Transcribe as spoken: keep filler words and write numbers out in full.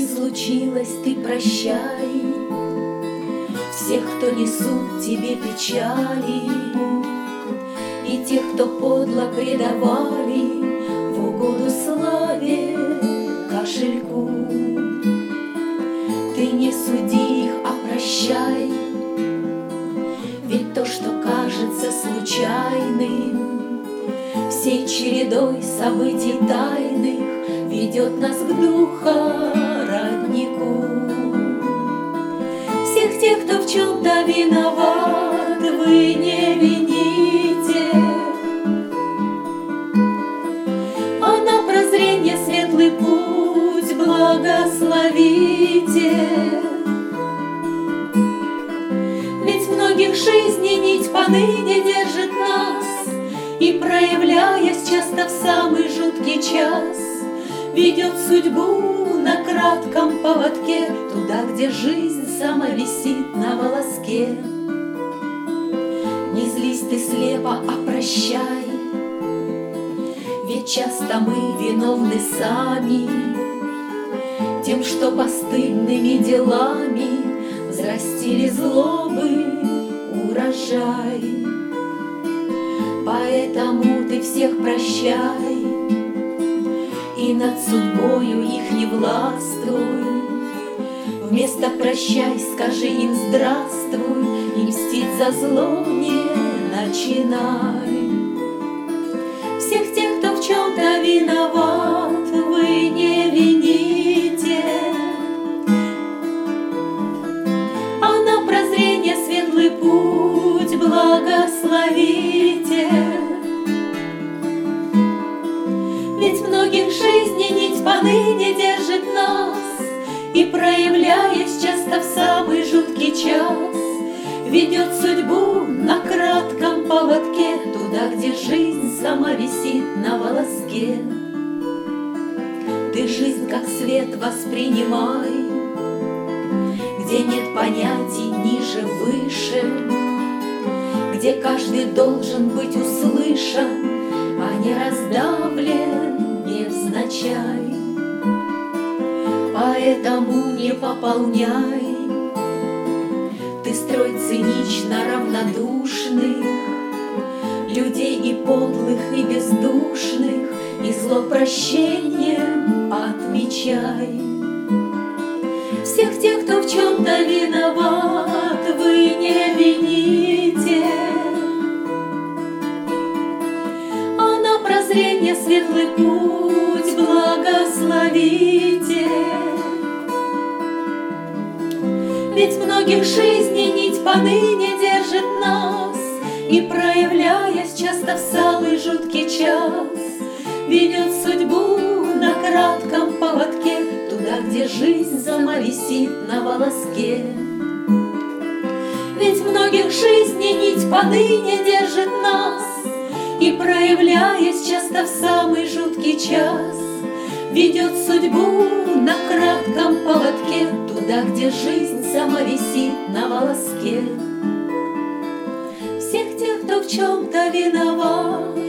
случилось, ты прощай всех, кто несут тебе печали, и тех, кто подло предавали в угоду славе кошельку. Ты не суди их, а прощай, ведь то, что кажется случайным, всей чередой событий тайных ведет нас к духа роднику. Всех тех, кто в чем-то виноват, вы не вините, а на прозрение светлый путь благословите. Ведь многих жизней нить поныне держит нас, и, проявляясь часто в самый жуткий час, ведет судьбу на кратком поводке туда, где жизнь сама висит на волоске. Не злись ты слепо, а прощай, ведь часто мы виновны сами тем, что постыдными делами взрастили злобы урожай. Поэтому ты всех прощай и над судьбою их не властвуй. Вместо прощай скажи им здравствуй, и мстить за зло не начинай. Всех тех, кто в чем-то виноват, вы не вините, а на прозрение светлый путь благословите. Ведь многих жизней нить поныне держит нас, и, проявляясь часто в самый жуткий час, ведет судьбу на кратком поводке туда, где жизнь сама висит на волоске. Ты жизнь как свет воспринимай, где нет понятий ниже-выше, где каждый должен быть услышан, а не раздавлен невзначай. Поэтому не пополняй ты строй цинично равнодушных людей и подлых, и бездушных, и зло прощением отмечай. Всех тех, кто в чем-то виноват, вы не вините, а на прозрение светлый путь благословите. Ведь многих жизней нить поныне держит нас, и, проявляясь часто в самый жуткий час, ведет судьбу на кратком поводке туда, где жизнь сама висит на волоске. Ведь многих жизней нить поныне держит нас, и, проявляясь часто в самый жуткий час, ведет судьбу на кратком поводке туда, где жизнь сама висит на волоске. Всех тех, кто в чем-то виноват,